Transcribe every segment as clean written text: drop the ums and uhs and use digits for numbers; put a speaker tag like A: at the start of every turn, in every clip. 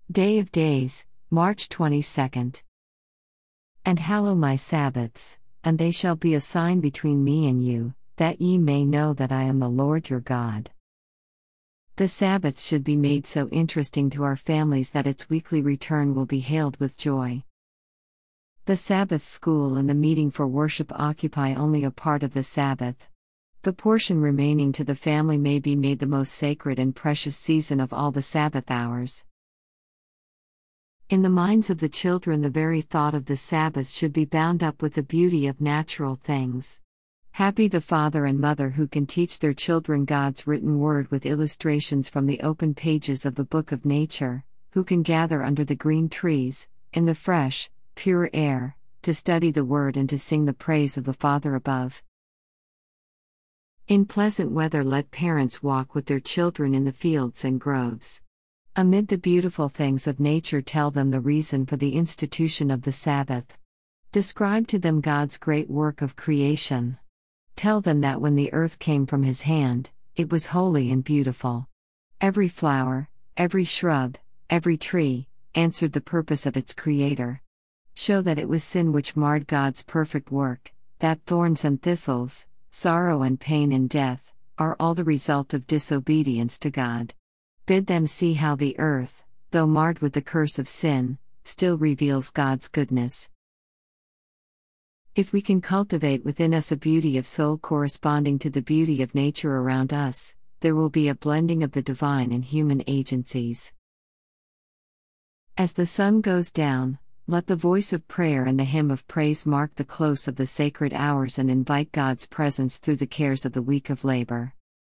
A: Day of Days, March 22nd. And hallow my Sabbaths, and they shall be a sign between me and you, that ye may know that I am the Lord your God. The Sabbaths should be made so interesting to our families that its weekly return will be hailed with joy. The Sabbath school and the meeting for worship occupy only a part of the Sabbath. The portion remaining to the family may be made the most sacred and precious season of all the Sabbath hours. In the minds of the children, the very thought of the Sabbath should be bound up with the beauty of natural things. Happy the father and mother who can teach their children God's written word with illustrations from the open pages of the book of nature, who can gather under the green trees, in the fresh, pure air, to study the word and to sing the praise of the Father above. In pleasant weather, let parents walk with their children in the fields and groves. Amid the beautiful things of nature, tell them the reason for the institution of the Sabbath. Describe to them God's great work of creation. Tell them that when the earth came from His hand, it was holy and beautiful. Every flower, every shrub, every tree, answered the purpose of its Creator. Show that it was sin which marred God's perfect work, that thorns and thistles, sorrow and pain and death, are all the result of disobedience to God. Bid them see how the earth, though marred with the curse of sin, still reveals God's goodness. If we can cultivate within us a beauty of soul corresponding to the beauty of nature around us, there will be a blending of the divine and human agencies. As the sun goes down, let the voice of prayer and the hymn of praise mark the close of the sacred hours and invite God's presence through the cares of the week of labor.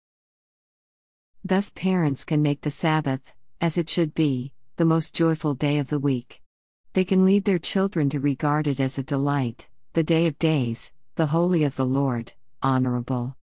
A: Thus parents can make the Sabbath, as it should be, the most joyful day of the week. They can lead their children to regard it as a delight, the day of days, the holy of the Lord, honorable.